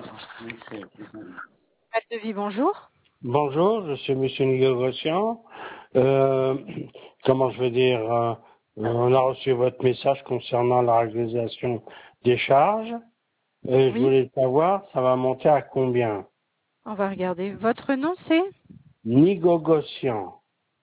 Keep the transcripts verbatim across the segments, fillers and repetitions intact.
de vie, bonjour. Bonjour, je suis Monsieur Nigogossian. Euh, comment je veux dire, euh, on a reçu votre message concernant la régularisation des charges. Et je Oui, voulais savoir, ça va monter à combien? on va regarder. Votre nom, c'est Nigogossian.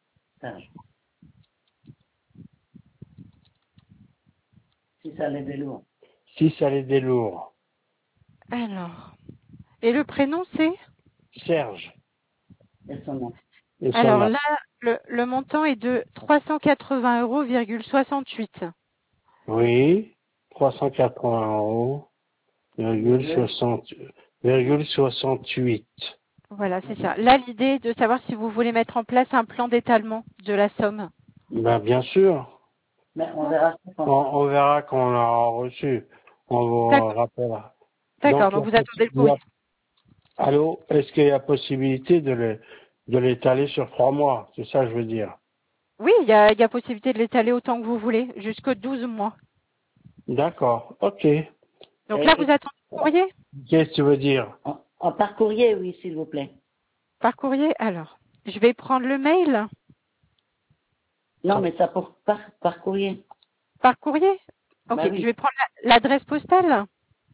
Si ça allait des lourds. Si ça allait des lourds. Alors. Et le prénom, c'est Serge. Et son nom. Et son Alors nom. là, le, le montant est de trois cent quatre-vingts euros, virgule soixante-huit. Oui, trois cent quatre-vingts euros, virgule soixante, virgule soixante-huit. Voilà, c'est ça. Là, l'idée est de savoir si vous voulez mettre en place un plan d'étalement de la somme. Ben, bien sûr. Mais on verra. On, on verra quand on l'aura reçu. On vous D'accord, rappellera. d'accord. Donc, Donc vous attendez le il y a- courrier. allô, est-ce qu'il y a possibilité de le- de l'étaler sur trois mois? C'est ça que je veux dire. Oui, il y a, il y a possibilité de l'étaler autant que vous voulez, jusqu'au douze mois. D'accord, ok. Donc là, Et, vous et attendez le courrier Qu'est-ce que tu veux dire? en, en par courrier, oui, s'il vous plaît. par courrier. Alors, je vais prendre le mail Non, mais ça pour par, par courrier. par courrier. Ok, Bah je oui. vais prendre la- l'adresse postale.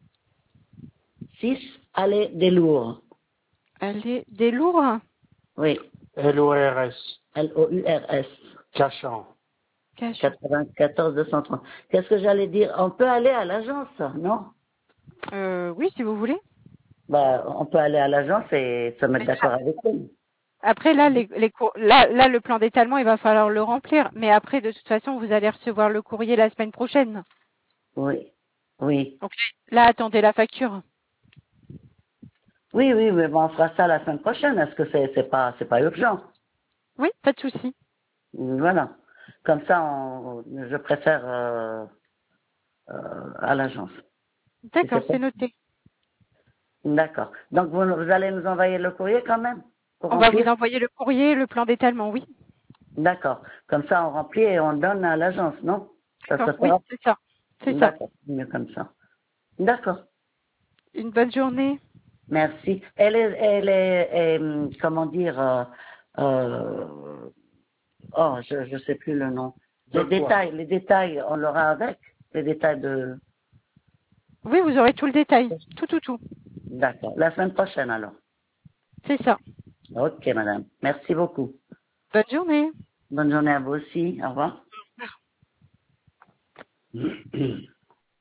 six allée des lourds. Allez, des lourds. Oui. L O R S, L O U R S. Cachan. Cache. quatre-vingt-quatorze deux cent trente. Qu'est-ce que j'allais dire? On peut aller à l'agence, non? Euh, oui, si vous voulez. Bah, on peut aller à l'agence et se mettre d'accord avec eux. Après, là, les, les cour- là, là, le plan d'étalement, il va falloir le remplir. Mais après, de toute façon, vous allez recevoir le courrier la semaine prochaine. Oui. Oui. Donc là, attendez la facture. Oui, oui, mais bon, on fera ça la semaine prochaine. Est-ce que c'est, c'est pas, c'est pas urgent? Oui, pas de souci. Voilà. Comme ça, on, je préfère euh, euh, à l'agence. Si D'accord, c'est c'est pas- noté. D'accord. Donc, vous, vous allez nous envoyer le courrier quand même pour On va vous remplir? envoyer le courrier, le plan d'étalement, oui. D'accord. Comme ça, on remplit et on donne à l'agence, non? Ça se D'accord, oui, fera? c'est ça. C'est ça. D'accord. Mieux comme ça. D'accord. Une bonne journée. Merci. Elle est, elle est, euh, comment dire, euh, euh, oh, je, je sais plus le nom. De Les quoi? détails, les détails, on l'aura avec? Les détails de, Oui, vous aurez tout le détail. Tout, tout, tout. d'accord. La semaine prochaine, alors. C'est ça. Ok, madame. Merci beaucoup. Bonne journée. Bonne journée à vous aussi. Au revoir.